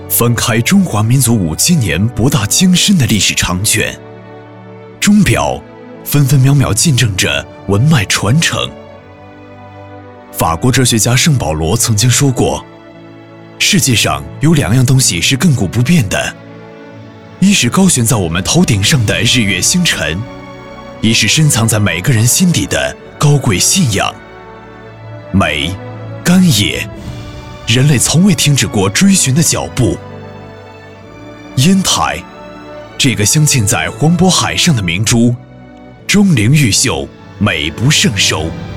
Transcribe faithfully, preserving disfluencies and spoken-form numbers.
翻开中华民族五千年博大精深的历史长卷，钟表分分秒秒见证着文脉传承。法国哲学家圣保罗曾经说过，世界上有两样东西是亘古不变的，一是高悬在我们头顶上的日月星辰，一是深藏在每个人心底的高贵信仰。美，干也，人类从未停止过追寻的脚步。烟台，这个镶嵌在黄渤海上的明珠，钟灵毓秀，美不胜收。